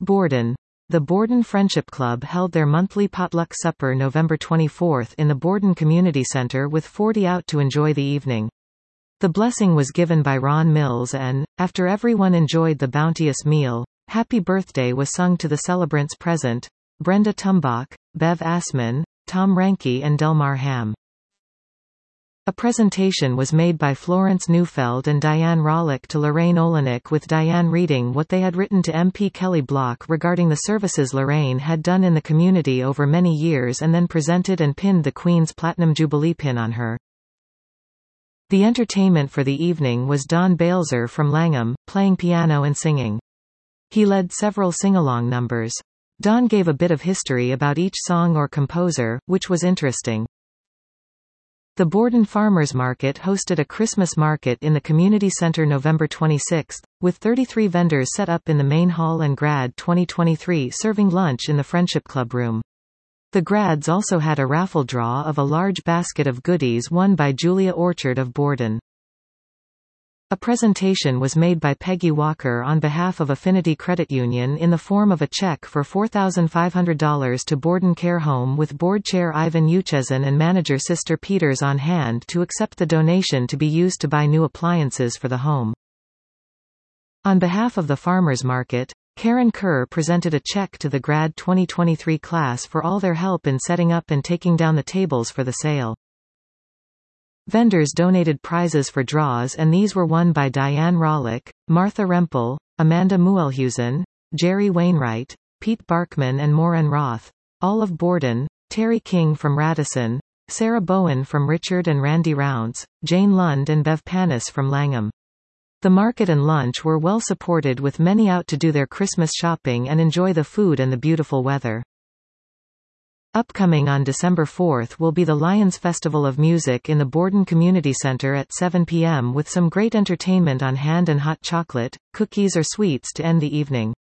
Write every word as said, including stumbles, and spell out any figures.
Borden. The Borden Friendship Club held their monthly potluck supper November twenty-fourth in the Borden Community Center with forty out to enjoy the evening. The blessing was given by Ron Mills and, after everyone enjoyed the bounteous meal, Happy Birthday was sung to the celebrants present, Brenda Tumbach, Bev Assman, Tom Ranke and Delmar Ham. A presentation was made by Florence Neufeld and Diane Rawlick to Lorraine Olenek, with Diane reading what they had written to M P Kelly Block regarding the services Lorraine had done in the community over many years, and then presented and pinned the Queen's Platinum Jubilee pin on her. The entertainment for the evening was Don Balzer from Langham, playing piano and singing. He led several sing-along numbers. Don gave a bit of history about each song or composer, which was interesting. The Borden Farmers Market hosted a Christmas market in the community center November twenty-sixth, with thirty-three vendors set up in the main hall and Grad twenty twenty-three serving lunch in the Friendship Club room. The Grads also had a raffle draw of a large basket of goodies won by Julia Orchard of Borden. A presentation was made by Peggy Walker on behalf of Affinity Credit Union in the form of a check for four thousand five hundred dollars to Borden Care Home, with board chair Ivan Uchezin and manager Sister Peters on hand to accept the donation to be used to buy new appliances for the home. On behalf of the Farmers Market, Karen Kerr presented a check to the Grad twenty twenty-three class for all their help in setting up and taking down the tables for the sale. Vendors donated prizes for draws, and these were won by Diane Rawlick, Martha Rempel, Amanda Muehlhusen, Jerry Wainwright, Pete Barkman and Maureen Roth, all of Borden, Terry King from Radisson, Sarah Bowen from Richard and Randy Rounds, Jane Lund and Bev Panis from Langham. The market and lunch were well supported, with many out to do their Christmas shopping and enjoy the food and the beautiful weather. Upcoming on December fourth will be the Lions Festival of Music in the Borden Community Center at seven p m with some great entertainment on hand and hot chocolate, cookies or sweets to end the evening.